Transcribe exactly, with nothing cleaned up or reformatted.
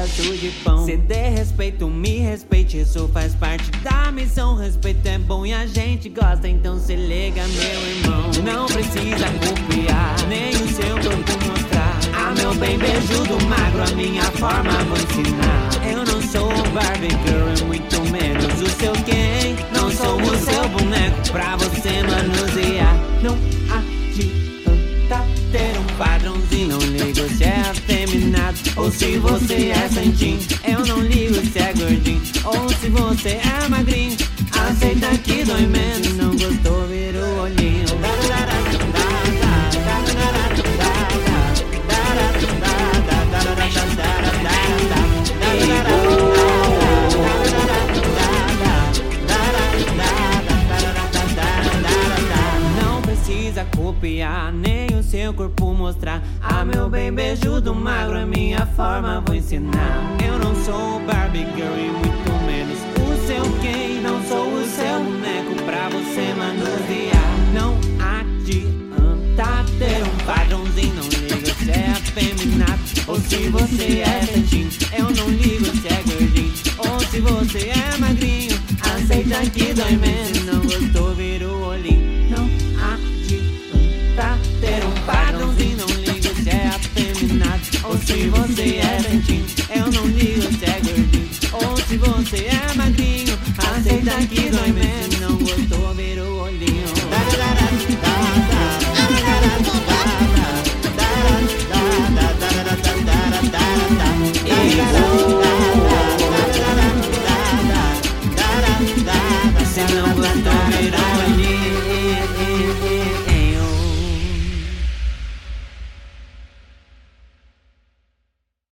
pedaço de pão. Se der respeito, me respeite, isso faz parte da missão. Respeito é bom e a gente gosta, então se liga, meu irmão. Não precisa copiar, nem o seu corpo mostrar. Ah, meu bem, beijo do magro, a minha forma vou ensinar. Eu não sou o Barbie Girl e muito menos o seu quem. Não sou o seu boneco pra você manusear. Não adianta ter um padrãozinho, não ligo se é afeminado ou se você é santinho. Eu não ligo se é gordinho ou se você é magrinho. Aceita que dói menos, não gostou, vira o olhinho. Não precisa copiar, nem o seu corpo mostrar. Ah, meu bem, beijo do magro, a minha forma vou ensinar. Eu não sou o Barbie Girl e muito menos o seu quem. Não sou o seu boneco pra você manusear. Não adianta ter um padrãozinho, não ligo se é afeminado ou se você é santinho. Eu não ligo se é gordinho ou se você é magrinho. Aceita que dói menos, não gostou, vira o olhinho. Não adianta ter um padrãozinho, não ligo se é afeminado ou se você é santinho. Eu não ligo se é gordinho ou se você é magrinho. Aceita que dói menos.